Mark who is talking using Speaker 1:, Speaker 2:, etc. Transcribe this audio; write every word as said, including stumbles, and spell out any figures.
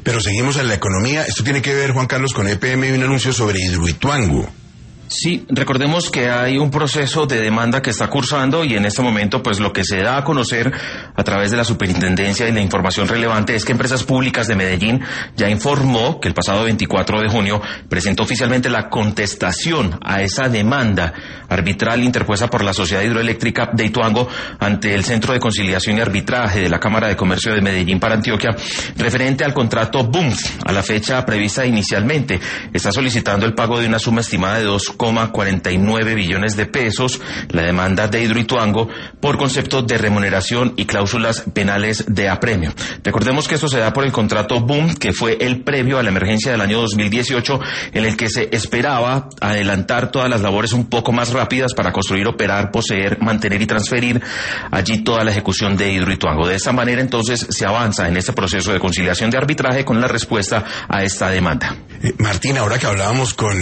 Speaker 1: Pero seguimos en la economía. Esto tiene que ver, Juan Carlos, con E P M y un anuncio sobre Hidroituango.
Speaker 2: Sí, recordemos que hay un proceso de demanda que está cursando y en este momento pues lo que se da a conocer a través de la superintendencia y la información relevante es que Empresas Públicas de Medellín ya informó que el pasado veinticuatro de junio presentó oficialmente la contestación a esa demanda arbitral interpuesta por la Sociedad Hidroeléctrica de Ituango ante el Centro de Conciliación y Arbitraje de la Cámara de Comercio de Medellín para Antioquia referente al contrato B U M F a la fecha prevista inicialmente. Está solicitando el pago de una suma estimada de dos coma cuarenta y nueve billones de pesos, la demanda de Hidroituango por concepto de remuneración y cláusulas penales de apremio. Recordemos que esto se da por el contrato B U M, que fue el previo a la emergencia del año dos mil dieciocho, en el que se esperaba adelantar todas las labores un poco más rápidas para construir, operar, poseer, mantener y transferir allí toda la ejecución de Hidroituango. De esta manera, entonces, se avanza en este proceso de conciliación de arbitraje con la respuesta a esta demanda.
Speaker 1: Eh, Martín, ahora que hablábamos con